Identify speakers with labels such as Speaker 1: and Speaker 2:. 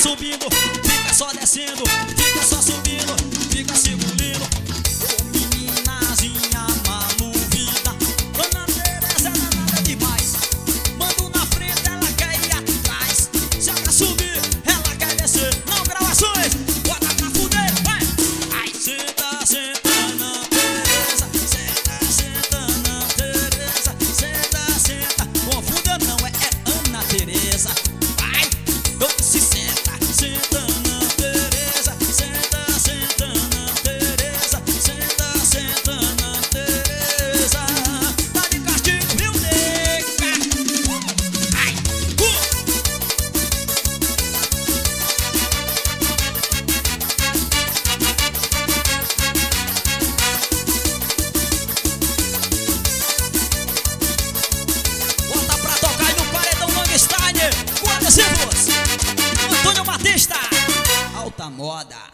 Speaker 1: subindo, fica só descendo, fica só subindo, fica se engolindo. Ô meninazinha maluvida, Dona Tereza não é nada demais. Mando na frente, ela quer ir atrás. Se ela subir, ela quer descer. Não, gravações, bota pra fuder, vai! Ai, senta, senta na Tereza, senta, senta na Tereza, senta, senta. Confunda não, é Ana Tereza. Vai, se senta, senta na Tereza, senta, senta na Tereza, senta, senta na Tereza. Tá de castigo, viu, nega? Ai, Bota pra tocar aí no paredão Manguestein, com adesivos, Antônio Batista, alta moda.